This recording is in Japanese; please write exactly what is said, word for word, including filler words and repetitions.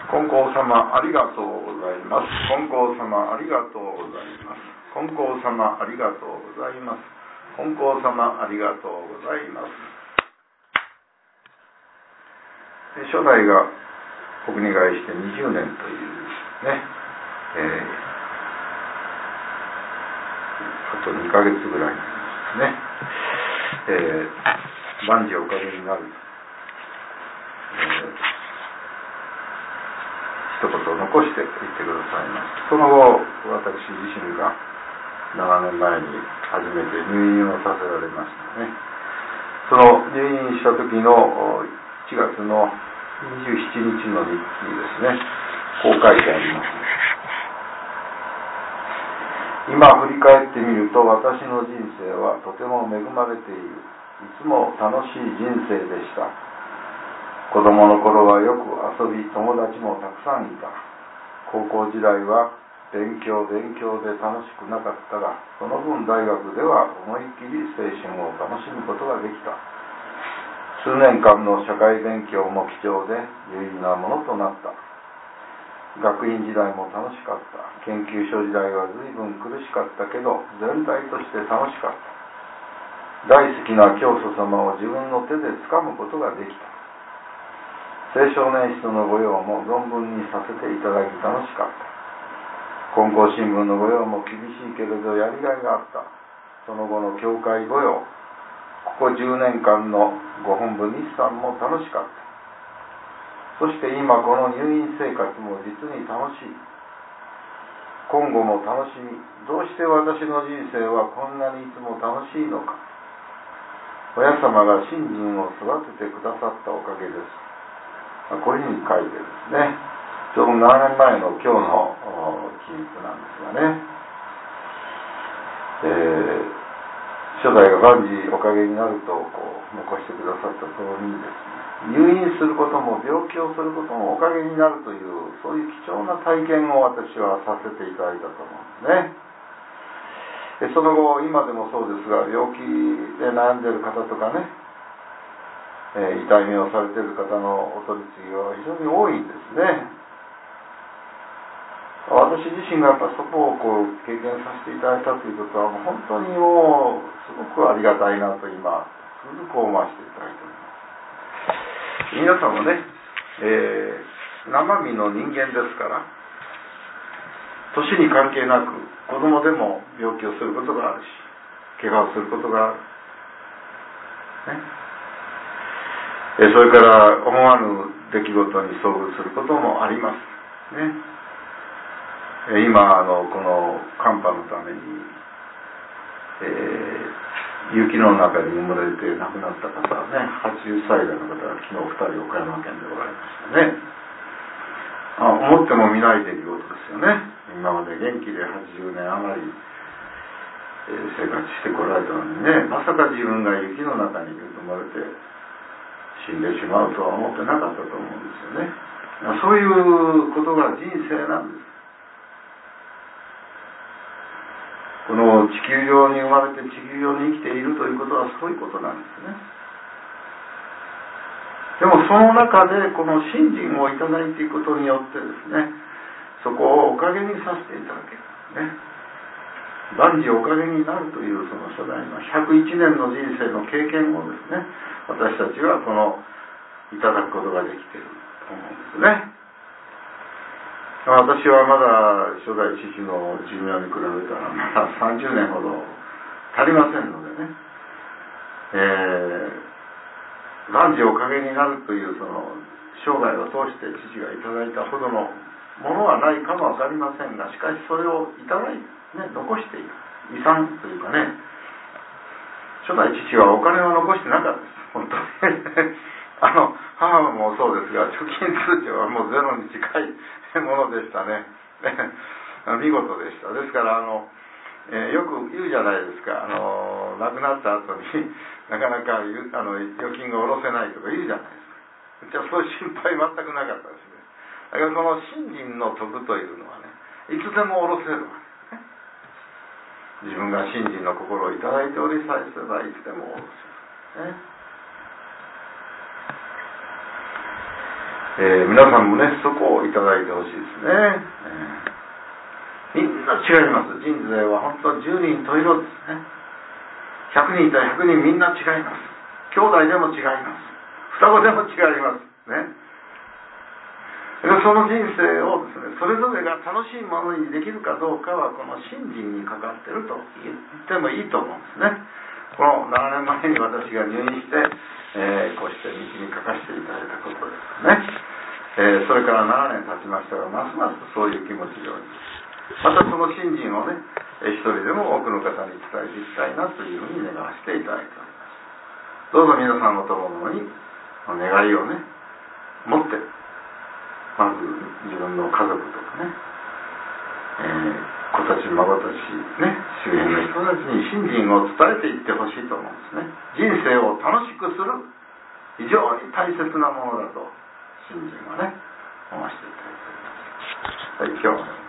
金光様ありがとうございます。金光様ありがとうございます。金光様ありがとうございます。金光様ありがとうございます。初代がお国替えしてにじゅうねんというね、えー、あとにかげつぐらいですね、えー、万事おかげになる、えー一言を残して言ってくださいます。その後、私自身がななねんまえに初めて入院をさせられましたね。その入院した時のいちがつのにじゅうしちにちの日記ですね、こう書いてあります。今振り返ってみると、私の人生はとても恵まれている。いつも楽しい人生でした。子供の頃はよく遊び、友達もたくさんいた。高校時代は勉強勉強で楽しくなかったが、その分大学では思いっきり青春を楽しむことができた。数年間の社会勉強も貴重で有意義なものとなった。学院時代も楽しかった。研究所時代は随分苦しかったけど、全体として楽しかった。大好きな教祖様を自分の手で掴むことができた。青少年室の御用も存分にさせていただき楽しかった。金光新聞の御用も厳しいけれどやりがいがあった。その後の教会御用、ここじゅうねんかんのご本部日産も楽しかった。そして今この入院生活も実に楽しい。今後も楽しみ。どうして私の人生はこんなにいつも楽しいのか。親様が信心を育ててくださったおかげです。こういうふうに書いてですね、ちょうどななねんまえの今日の記述なんですがね、えー、初代が万事おかげになるとこう残してくださった通りにですね、入院することも病気をすることもおかげになるという、そういう貴重な体験を私はさせていただいたと思うんですね。でその後、今でもそうですが、病気で悩んでいる方とかね、えー、痛みをされている方のお取り次ぎは非常に多いんですね。私自身がやっぱそこをこう経験させていただいたということは、もう本当にもうすごくありがたいなと今つくづく思わせていただいております。皆さんもね、えー、生身の人間ですから、年に関係なく子供でも病気をすることがあるし、怪我をすることがある、ね、それから思わぬ出来事に遭遇することもありますね。今あのこの寒波のために、えー、雪の中に埋もれて亡くなった方はね、はちじゅっさい代の方が昨日ふたり岡山県でおられましたね。あ、思っても見ない出来事ですよね。今まで元気ではちじゅうねん余り、えー、生活してこられたのにね、まさか自分が雪の中に埋もれて死んでしまうとは思ってなかったと思うんですよね。そういうことが人生なんです。この地球上に生まれて地球上に生きているということはそういうことなんですね。でもその中でこの信心をいただいていくことによってですね、そこをおかげにさせていただけるね、万事おかげになるというその初代のひゃくいちねんの人生の経験をですね、私たちはこのいただくことができていると思うんですね。私はまだ初代父の寿命に比べたらまださんじゅうねんほど足りませんのでね、えー、万事おかげになるというその生涯を通して父がいただいたほどのものはないかもわかりませんが、しかしそれをいただいて、ね、残している遺産というかね、初代父はお金を残してなかったです、本当にあの母もそうですが、貯金通帳はもうゼロに近いものでしたね見事でした。ですからあの、えー、よく言うじゃないですか、あの亡くなった後になかなかあの預金が下ろせないとか言うじゃないですか。じゃあそういう心配全くなかったですね。だからこの信心の徳というのはね、いつでも下ろせるわけですね。自分が信心の心をいただいておりさえすればいつでも下ろせる、ね。 えー、皆さんもねそこをいただいてほしいですね、えー、みんな違います。人生は本当十人十色ですね。ひゃくにんいたらひゃくにんみんな違います。兄弟でも違います。双子でも違いますね。その人生をですね、それぞれが楽しいものにできるかどうかはこの信心にかかっていると言ってもいいと思うんですね。このななねんまえに私が入院して、えー、こうして道に書かせていただいたことですね、えー、それからななねん経ちましたが、ますますそういう気持ちをまたその信心をね、一人でも多くの方に伝えていきたいなというふうに願わせていただいております。どうぞ皆さんのともに願いをね持って、まず自分の家族とかね、えー、子たち孫たちね、周辺の人たちに信心を伝えていってほしいと思うんですね。人生を楽しくする非常に大切なものだと信心はね思わせていただいております。はい、今日は